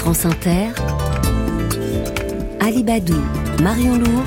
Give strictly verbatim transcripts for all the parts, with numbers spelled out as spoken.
France Inter, Alibadou, Marion Lourd,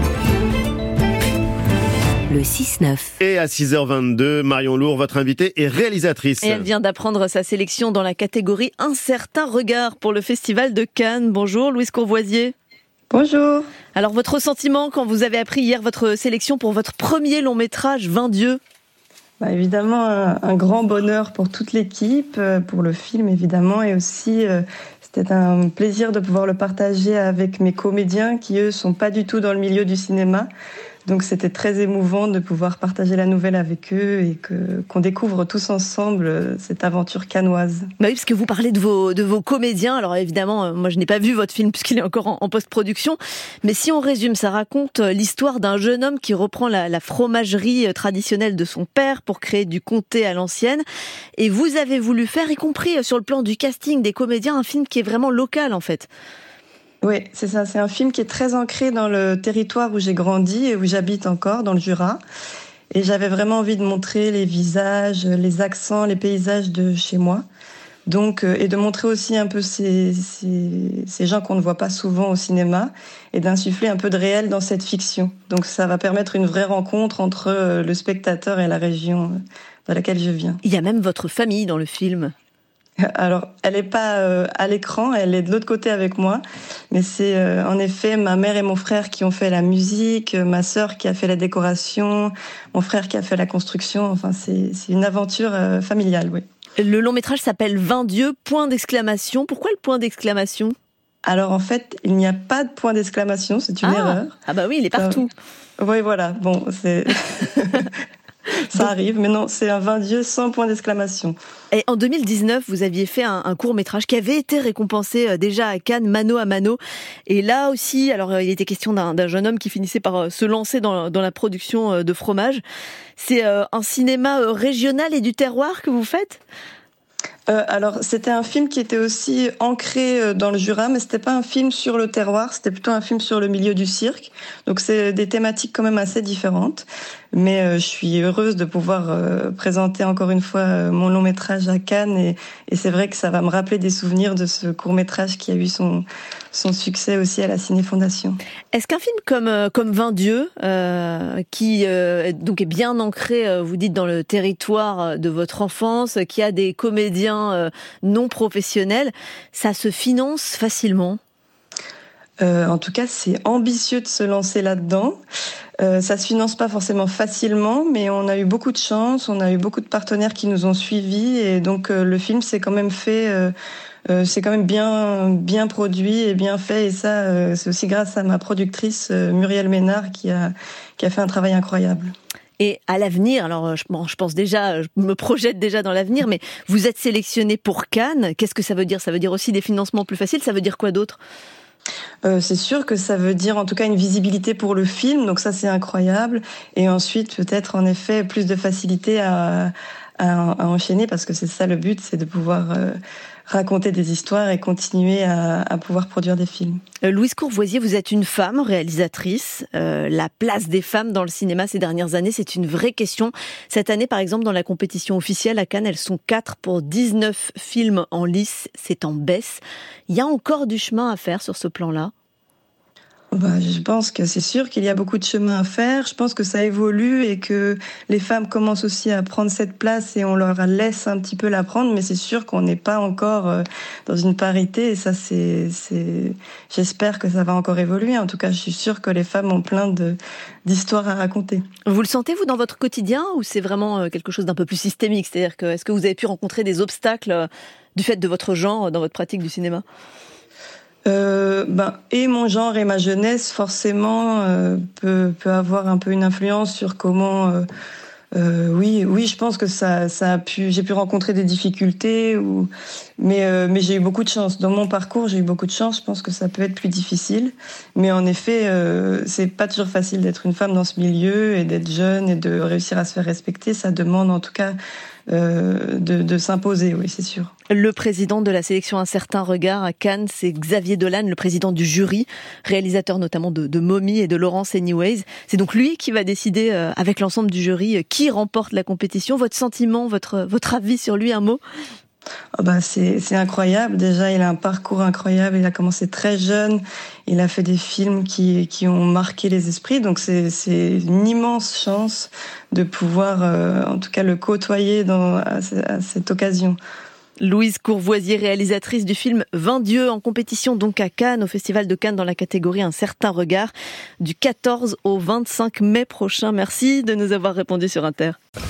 le six neuf. Et à six heures vingt-deux, Marion Lourd, votre invitée est réalisatrice. Et elle vient d'apprendre sa sélection dans la catégorie Un certain regard pour le Festival de Cannes. Bonjour Louise Courvoisier. Bonjour. Alors votre ressentiment quand vous avez appris hier votre sélection pour votre premier long métrage, Vingt dieux? Bah évidemment, un, un grand bonheur pour toute l'équipe, pour le film évidemment, et aussi euh, c'était un plaisir de pouvoir le partager avec mes comédiens qui eux sont pas du tout dans le milieu du cinéma. Donc c'était très émouvant de pouvoir partager la nouvelle avec eux et que, qu'on découvre tous ensemble cette aventure cannoise. Bah oui, parce que vous parlez de vos, de vos comédiens. Alors évidemment, moi je n'ai pas vu votre film puisqu'il est encore en, en post-production. Mais si on résume, ça raconte l'histoire d'un jeune homme qui reprend la, la fromagerie traditionnelle de son père pour créer du comté à l'ancienne. Et vous avez voulu faire, y compris sur le plan du casting des comédiens, un film qui est vraiment local en fait. Oui, c'est ça. C'est un film qui est très ancré dans le territoire où j'ai grandi et où j'habite encore, dans le Jura. Et j'avais vraiment envie de montrer les visages, les accents, les paysages de chez moi. Donc, et de montrer aussi un peu ces, ces, ces gens qu'on ne voit pas souvent au cinéma et d'insuffler un peu de réel dans cette fiction. Donc ça va permettre une vraie rencontre entre le spectateur et la région de laquelle je viens. Il y a même votre famille dans le film. Alors, elle n'est pas euh, à l'écran, elle est de l'autre côté avec moi. Mais c'est euh, en effet ma mère et mon frère qui ont fait la musique, ma sœur qui a fait la décoration, mon frère qui a fait la construction. Enfin, c'est, c'est une aventure euh, familiale, oui. Le long métrage s'appelle Vingt dieux, point d'exclamation. Pourquoi le point d'exclamation ? Alors en fait, il n'y a pas de point d'exclamation, c'est une ah. erreur. Ah bah oui, il est partout. Euh, oui, voilà, bon, c'est... Ça arrive, mais non, c'est un Vingt dieux sans point d'exclamation. Et en deux mille dix-neuf, vous aviez fait un, un court-métrage qui avait été récompensé déjà à Cannes, Mano à Mano. Et là aussi, alors il était question d'un, d'un jeune homme qui finissait par se lancer dans, dans la production de fromage. C'est euh, un cinéma régional et du terroir que vous faites ? Euh, alors, c'était un film qui était aussi ancré dans le Jura, mais c'était pas un film sur le terroir, c'était plutôt un film sur le milieu du cirque. Donc, c'est des thématiques quand même assez différentes. Mais euh, je suis heureuse de pouvoir euh, présenter encore une fois euh, mon long métrage à Cannes, et, et c'est vrai que ça va me rappeler des souvenirs de ce court métrage qui a eu son son succès aussi à la Ciné Fondation. Est-ce qu'un film comme euh, comme Vingt dieux, euh, qui euh, donc est bien ancré, euh, vous dites, dans le territoire de votre enfance, qui a des comédiens euh, non professionnels, ça se finance facilement ? Euh, en tout cas, c'est ambitieux de se lancer là-dedans. Euh, ça se finance pas forcément facilement, mais on a eu beaucoup de chance, on a eu beaucoup de partenaires qui nous ont suivis, et donc euh, le film s'est quand même fait, euh, euh, c'est quand même bien bien produit et bien fait, et ça, euh, c'est aussi grâce à ma productrice euh, Muriel Ménard qui a qui a fait un travail incroyable. Et à l'avenir, alors je, bon, je pense déjà, je me projette déjà dans l'avenir, mais vous êtes sélectionné pour Cannes. Qu'est-ce que ça veut dire ? Ça veut dire aussi des financements plus faciles. Ça veut dire quoi d'autre ? Euh, c'est sûr que ça veut dire en tout cas une visibilité pour le film, donc ça c'est incroyable. Et ensuite peut-être en effet plus de facilité à, à, à enchaîner, parce que c'est ça le but, c'est de pouvoir euh, raconter des histoires et continuer à, à pouvoir produire des films. Euh, Louise Courvoisier, vous êtes une femme réalisatrice. Euh, la place des femmes dans le cinéma ces dernières années, c'est une vraie question. Cette année, par exemple, dans la compétition officielle à Cannes, elles sont quatre pour dix-neuf films en lice. C'est en baisse. Il y a encore du chemin à faire sur ce plan-là ? Bah, je pense que c'est sûr qu'il y a beaucoup de chemin à faire. Je pense que ça évolue et que les femmes commencent aussi à prendre cette place et on leur laisse un petit peu la prendre. Mais c'est sûr qu'on n'est pas encore dans une parité, et ça, c'est, c'est, j'espère que ça va encore évoluer. En tout cas, je suis sûre que les femmes ont plein de, d'histoires à raconter. Vous le sentez, vous, dans votre quotidien, ou c'est vraiment quelque chose d'un peu plus systémique ? C'est-à-dire que, est-ce que vous avez pu rencontrer des obstacles du fait de votre genre dans votre pratique du cinéma ? Euh, ben, et mon genre et ma jeunesse forcément euh, peut, peut avoir un peu une influence sur comment euh, euh, oui oui je pense que ça ça a pu j'ai pu rencontrer des difficultés, ou mais euh, mais j'ai eu beaucoup de chance dans mon parcours, j'ai eu beaucoup de chance. Je pense que ça peut être plus difficile, mais en effet euh, c'est pas toujours facile d'être une femme dans ce milieu et d'être jeune et de réussir à se faire respecter. Ça demande en tout cas Euh, de, de s'imposer, oui, c'est sûr. Le président de la sélection Un certain regard à Cannes, c'est Xavier Dolan, le président du jury, réalisateur notamment de, de Mommy et de Laurence Anyways. C'est donc lui qui va décider, euh, avec l'ensemble du jury, euh, qui remporte la compétition. Votre sentiment, votre, votre avis sur lui, un mot ? Oh bah c'est, c'est incroyable. Déjà, il a un parcours incroyable. Il a commencé très jeune. Il a fait des films qui, qui ont marqué les esprits. Donc, c'est, c'est une immense chance de pouvoir, euh, en tout cas, le côtoyer dans, à, à cette occasion. Louise Courvoisier, réalisatrice du film vingt dieux, en compétition donc à Cannes, au Festival de Cannes dans la catégorie Un certain regard, du quatorze au vingt-cinq mai prochain. Merci de nous avoir répondu sur Inter.